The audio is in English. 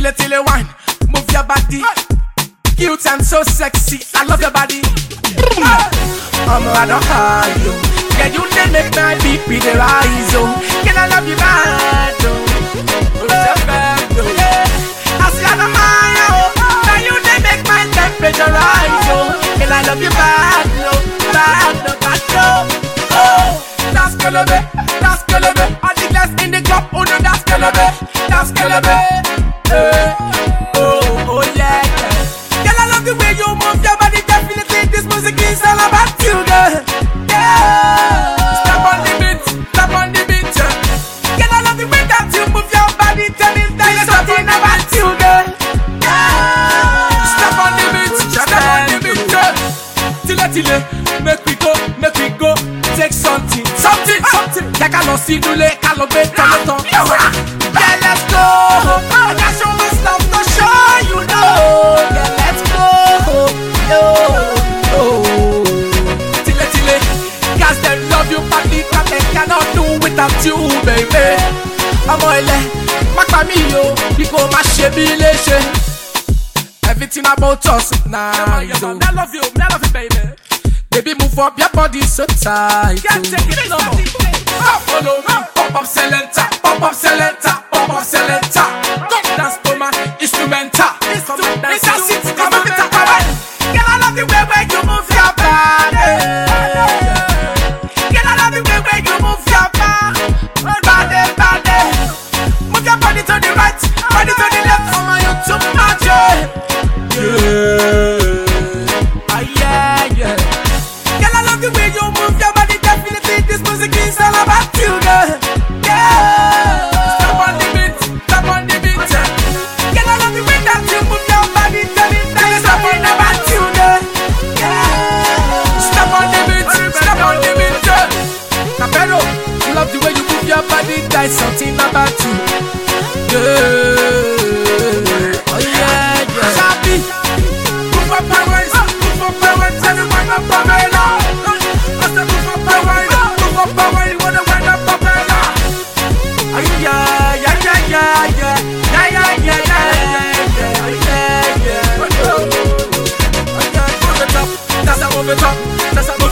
till you wine, move your body. Cute and so sexy, I love your body. I don't hide you. Yeah, you did make my BP the rise, oh. Can I love you bad, oh? Oh, so bad, oh. Yeah. I see I don't mind, oh. Now you did make my temperature rise, oh. Can I love you bad, oh? Bad, oh, bad, oh. Oh, that's Kelebe, that's Kelebe. All the glass in the club, oh no, that's Kelebe, that's Kelebe. Oh, yeah, yeah. Girl, I love the way you move your body. Definitely this music is all about you, girl. Yeah. Step on the beat, step on the beat, yeah. Girl, I love the way that you move your body. Tell me there's something about you, girl. Yeah. Step on the beat, step on the beat, yeah. Tile, make we go, take something. Y'a qu'à l'on s'y doule, qu'à l'on bête dans le temps. Yeah, let's go. I got so much stuff to show you know. Yeah, let's go. Tile, cause they love you badly, cause they cannot do without you, baby. I'm all my famille, because my baby léger. Everything about us nice. I love you, baby. Baby, move up your body so tight. Can't take it no more. Follow me, pop up selector, pop up selector, pop up selector. Don't dance to my instrumental. It's a sit, come on, come on. Girl, I love the way you move your body. Girl, I love the way you move your body. Move your body to the right, body to the left. Come on, you too much, yeah. Girl, I love the way you move your body. Definitely this music is all about you, girl. Yeah. Step on the beat, yeah. Girl, I love the way that you move your body. Tell me there's something about you, girl. Yeah. Step on the beat, yeah. Capello, I love the way you move your body. There's something about you, yeah. Oh yeah. Sabi, move up powers, everyone up powers. That's a move it up.